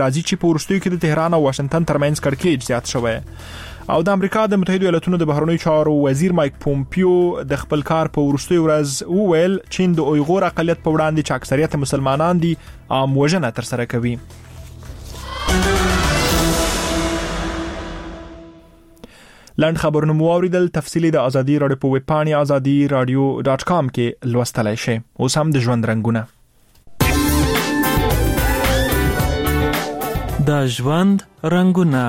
راځي چې په وروستیو کې د تهران او واشنگټن ترمنځ کړکېچ زیات شوی او د امریکا د متحده ایالاتونو د بهرنیو چارو وزیر مایک پومپیو د خپل کار په وروستیو ورځ وویل چین د اویغور اقلیت په وړاندې چې اکثریت مسلمانان دي عام وژنه ترسره کوي. لاند خبرونه مو اوریدل. تفصیلی د ازادي رادیو په ویب پاڼې azadi.radio.com کې لوستلای شئ. اوس هم د ژوند رنگونه. د ژوند رنگونه.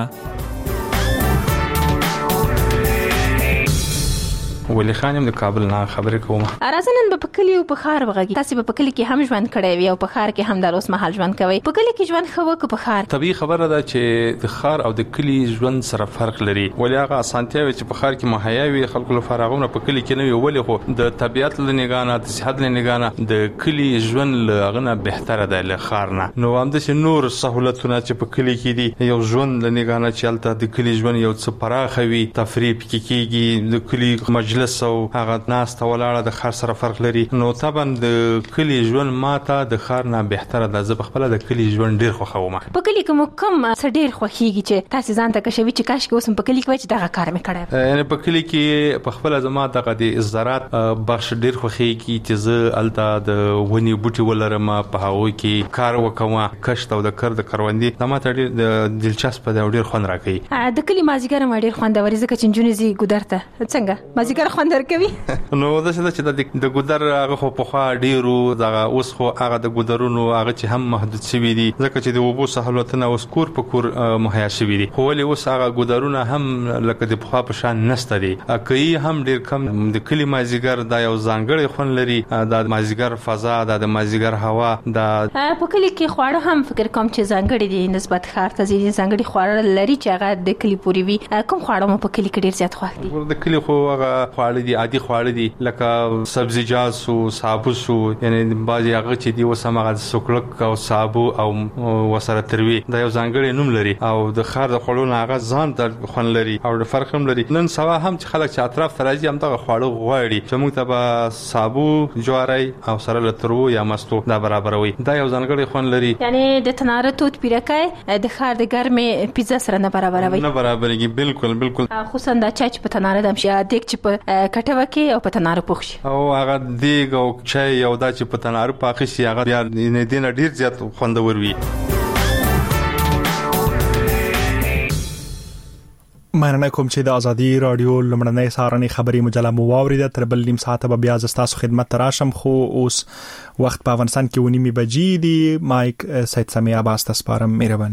ولی خانم د کابل نه خبرې کوم. ارازنن په کلی او په خار وغږی. تاسو په کلی کې هم ژوند کړی وي او په خار کې هم د اوس مهال ژوند کوي. په کلی کې ژوند خو په خار. طبيعي خبره ده چې د خار او د کلی ژوند سره فرق لري. ولی هغه اسانتیا چې په خار کې مهیا وي خلکو لپاره هغه په کلی کې نه وي. ولی خو د طبيعت لنګانه د صحت لنګانه د کلی ژوند لغنه بهتره ده له خار نه. نو هم د نور سہولتونه چې په کلی کې دي یو ژوند لنګانه چې الته د کلی ژوند یو څه پراخوي تفریح کیږي د کلی مجلس او هغه ناس ته ولاړه د خار سره فرق لري. نو طبعا د کلی ژوند ماته د خار نه بهتره ده. زه خپل د کلی ژوند ډیر خوښوم. په کلی کې کوم څه ډیر خوښیږي چې تاسو ځان ته کښوي چې کاش کې اوسم په کلی کې وای چې دغه کار مې کړی. یعنی په کلی کې په خپل زما دغه د زراعت بخش ډیر خوښیږي چې زه الته د ونی بوټي ولرم په هغه کې کار وکوم کښت او د کار د کروندې دا ماته ډیر دلچسپ ده او ډیر خوند راکوي. د کلی مازیګر مې ډیر خوندور ځکه چې جنونی زی ګودرته څنګه مازیګر خوندور کوي. نو دا چې د ګودر هغه خو په خوا ډیرو دغه اوس خو هغه د ګودرونو هغه چې هم محدود شوی دي ځکه چې د وبو سہولتونه اوس کور په کور مهیا شوی دي. خو ولې اوس هغه ګودرونه هم لکه د خوا په شان نشته دي. کوي هم ډیر کم. د کلی مازیګر دا یو ځانګړی خوند لري. د مازیګر فضا د مازیګر هوا د په کلی کې خواړه هم فکر کوم چې ځانګړي دي نسبت خار ته ځینې ځانګړي خواړه لري چې هغه د کلی پوری وي. کوم خواړه مو په کلی کې ډیر زیات خوښ دي؟ د کلی خو هغه خواړه دي عادي خواړه دي لکه سبزیجات او صابو سو یعنی بعضی هغه چې دی وسمغه سوکلک او صابو او وسره تروي دا یو ځانګړی نوم لري او د خار د خړونو هغه ځان د خون لري او د فرق هم لري. نن سوا هم چې خلک چې اطراف ترازی هم دغه خواړه غواړي چې موږ ته به صابو جواری او سره لترو یا مستو دا برابروي. دا یو ځانګړی خون لري. یعنی د تناره توت پیرکای د خار د ګرمه پیزا سره نه برابروي. نه برابرېږي. بالکل خصوصا دا چای په تناره دم شي دیک چې په کټوه کې او په تناره پوښ او هغه دیګ او چای او دا چې په تناره پاخې شي هغه بیا نه دینه ډیر زیات خوندور وي. مننه کوم چې د ازادي رادیو لمړنۍ سارنې خبري مجله مو واوریده. تر بل نیم ساعت به بیا تاسو خدمت راشم. خو اوس وخت په افغانستان کې 9:30 بجې دي. مایک سید سمیع عباس تاسو سپارم. مهرباني.